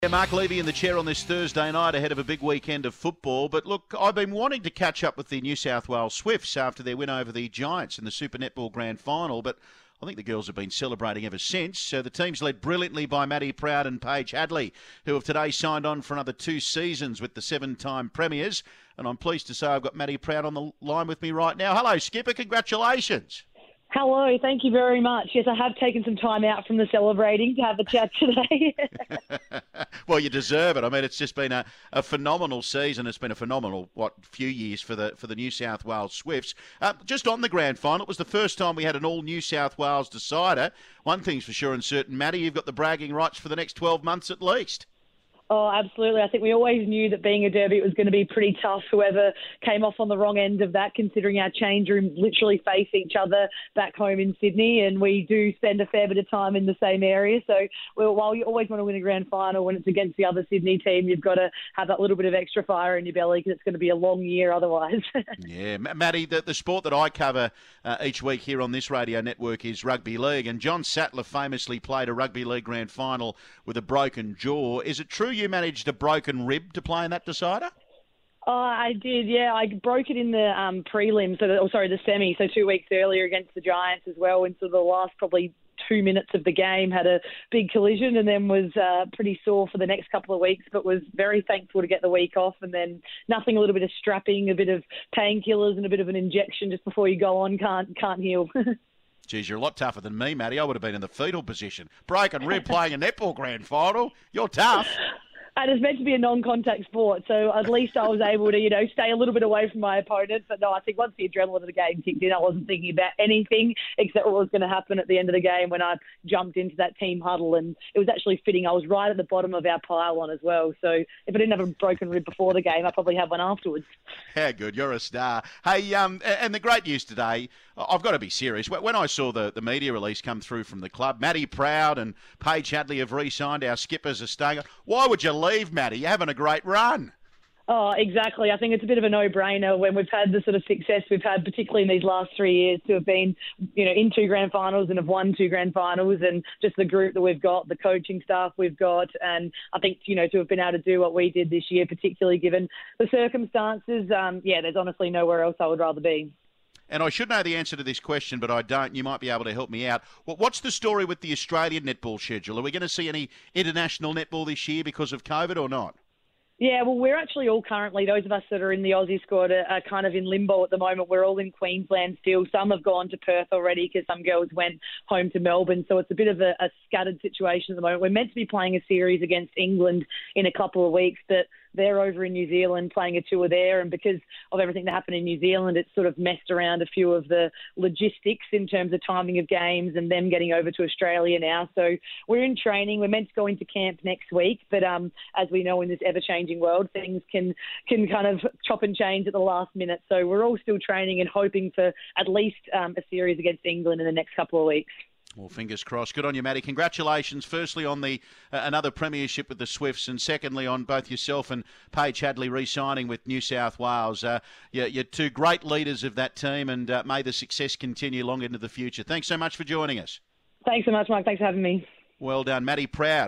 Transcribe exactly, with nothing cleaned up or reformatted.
Yeah, Mark Levy in the chair on this Thursday night ahead of a big weekend of football. But look, I've been wanting to catch up with the New South Wales Swifts after their win over the Giants in the Super Netball Grand Final. But I think the girls have been celebrating ever since. So the team's led brilliantly by Maddie Proud and Paige Hadley, who have today signed on for another two seasons with the seven-time premiers. And I'm pleased to say I've got Maddie Proud on the line with me right now. Hello, Skipper. Congratulations. Hello, thank you very much. Yes, I have taken some time out from the celebrating to have a chat today. Well, you deserve it. I mean, it's just been a, a phenomenal season. It's been a phenomenal, what, few years for the for the New South Wales Swifts. Uh, just on the grand final, it was the first time we had an all New South Wales decider. One thing's for sure and certain, Maddie, you've got the bragging rights for the next twelve months at least. Oh, absolutely. I think we always knew that being a derby, it was going to be pretty tough, whoever came off on the wrong end of that, considering our change rooms literally face each other back home in Sydney, and we do spend a fair bit of time in the same area. So well, while you always want to win a grand final, when it's against the other Sydney team, you've got to have that little bit of extra fire in your belly because it's going to be a long year otherwise. Yeah, Maddie, the, the sport that I cover uh, each week here on this radio network is rugby league, and John Sattler famously played a rugby league grand final with a broken jaw. Is it true you managed a broken rib to play in that decider? Oh, I did, yeah. I broke it in the um, prelim, so the, oh, sorry, the semi, so two weeks earlier against the Giants as well. And so the last probably two minutes of the game had a big collision, and then was uh, pretty sore for the next couple of weeks, but was very thankful to get the week off. And then nothing, a little bit of strapping, a bit of painkillers, and a bit of an injection just before you go on can't can't heal. Geez, you're a lot tougher than me, Maddie. I would have been in the fetal position. Broken rib playing a netball grand final. You're tough. And it's meant to be a non-contact sport, so at least I was able to, you know, stay a little bit away from my opponent. But no, I think once the adrenaline of the game kicked in, I wasn't thinking about anything except what was going to happen at the end of the game when I jumped into that team huddle. And it was actually fitting. I was right at the bottom of our pylon as well. So if I didn't have a broken rib before the game, I probably have one afterwards. How good. You're a star. Hey, um, and the great news today, I've got to be serious. When I saw the, the media release come through from the club, Maddie Proud and Paige Hadley have re-signed. Our skippers are staying. Why would you leave, Maddie? You're having a great run. Oh, exactly. I think it's a bit of a no-brainer when we've had the sort of success we've had, particularly in these last three years, to have been, you know, in two grand finals and have won two grand finals, and just the group that we've got, the coaching staff we've got, and I think, you know, to have been able to do what we did this year, particularly given the circumstances, um, yeah, there's honestly nowhere else I would rather be. And I should know the answer to this question, but I don't. You might be able to help me out. What's the story with the Australian netball schedule? Are we going to see any international netball this year because of COVID or not? Yeah, well, we're actually all currently, those of us that are in the Aussie squad are, are kind of in limbo at the moment. We're all in Queensland still. Some have gone to Perth already because some girls went home to Melbourne. So it's a bit of a, a scattered situation at the moment. We're meant to be playing a series against England in a couple of weeks, but they're over in New Zealand playing a tour there, and because of everything that happened in New Zealand, it's sort of messed around a few of the logistics in terms of timing of games and them getting over to Australia now. So we're in training. We're meant to go into camp next week, but um, as we know in this ever-changing world, things can can kind of chop and change at the last minute. So we're all still training and hoping for at least um, a series against England in the next couple of weeks. Well, fingers crossed. Good on you, Maddie. Congratulations, firstly, on the uh, another premiership with the Swifts, and secondly, on both yourself and Paige Hadley re-signing with New South Wales. Uh, you're, you're two great leaders of that team, and uh, may the success continue long into the future. Thanks so much for joining us. Thanks so much, Mike. Thanks for having me. Well done, Maddie Proud.